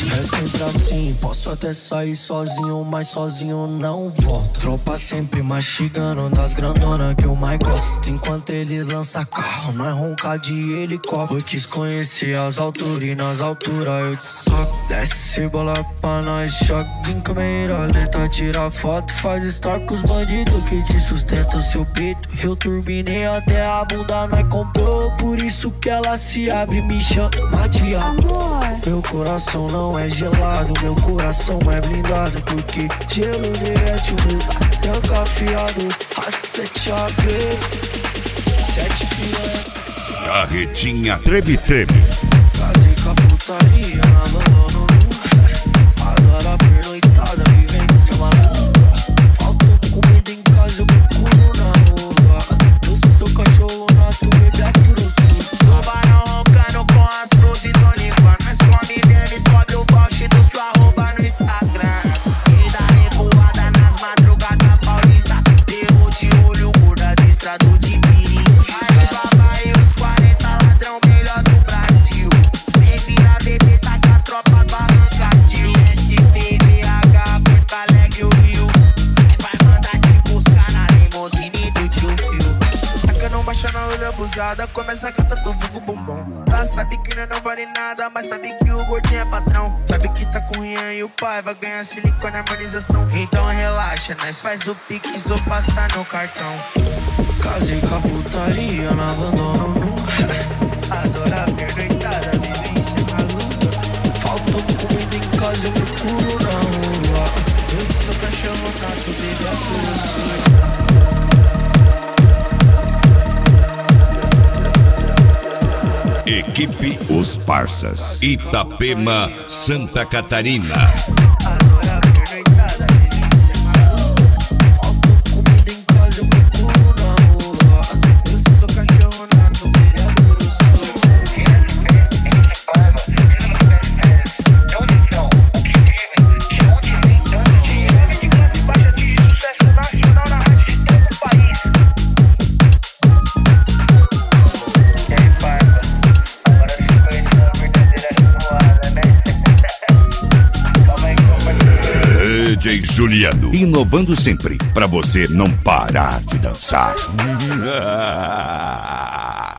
É sempre assim, posso até sair sozinho, mas sozinho não volto. Tropa sempre mastigando das grandonas que eu mais gosto. Enquanto eles lançam carro, nós ronca de helicóptero. Eu quis conhecer as alturas e nas alturas eu te soco. Desce bola pra nós, choque em câmera lenta. Tira foto, faz story com os bandidos que te sustentam seu peito. Eu turbinei até a bunda, nós comprou. Por isso que ela se abre, me chama de amor. Meu coração não é gelado, meu coração é blindado. Porque gelo derrete o meu tranca afiado. A 7 AB 7 piranha. Carretinha treme-treme. Casei com a putaria, na abandono. Adoro a pernoitada, vivência maluca. Faltou comida em casa, eu procuro na rua. Eu sou cachorro nato, bebê é puro suco. Tubarão roncando com as flores e Donivan. Nós come bebe, sobe o voucher do sua arroba no Instagram. E dá revoada nas madrugadas paulista. Terror de olho, gorda de estrado de Piriti. Aí papai os 40 ladrão melhor do Brasil. Vem virar bebê, tá com a tropa do arrancadinho. STVH, Porto Alegre, o Rio. Vai mandar te buscar na limousine do tio Fio. Não baixa na olho abusada, começa a cantar do vulgo bombom. Ela sabe que não vale nada, mas sabe que o gordinho é patrão. Sabe que tá com o Rian e o pai vai ganhar silicone e harmonização. Então relaxa, nós faz o pix ou passar no cartão. Casei com a putaria, não abandono nunca. Adora a pernoitada, vivência maluca. Faltou comida em casa, eu procuro na rua. Eu sou cachorro nato, bebê é puro suco. Equipe Os Parças, Itapema, Santa Catarina. Adora a pernoitada, vivência maluca. Faltou comida em casa, eu procuro na rua. Eu sou cachorro nato, bebê é puro suco. DJ Juliano, inovando sempre, pra você não parar de dançar.